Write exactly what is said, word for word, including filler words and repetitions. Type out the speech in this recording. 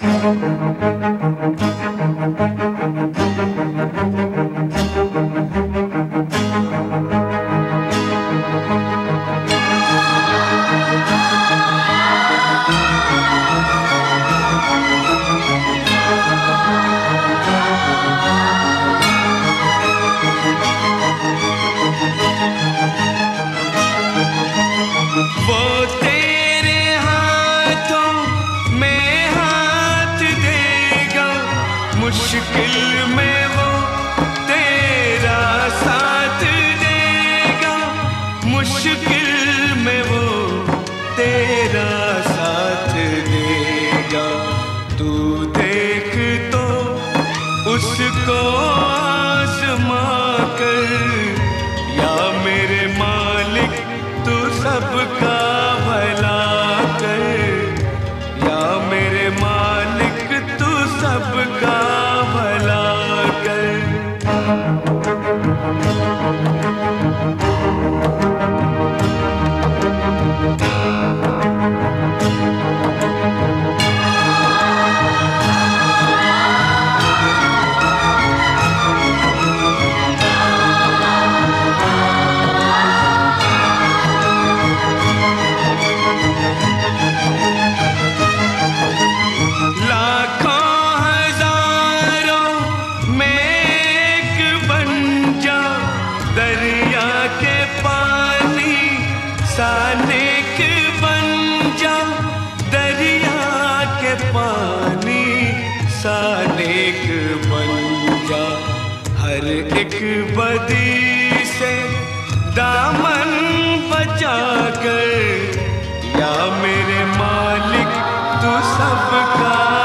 वो तेरे हाथों में हाथ देगा, मुश्किल में वो तेरा साथ देगा, मुश्किल में वो तेरा साथ देगा। तू देख तो उसको आज़मा कर, या मेरे मालिक तू सबका भला कर, या मेरे मालिक तू सबका भला कर। सानिक बन जा दरिया के पानी, सानिक बन जा। हर एक बदी से दामन बचा कर, या मेरे मालिक तू सबका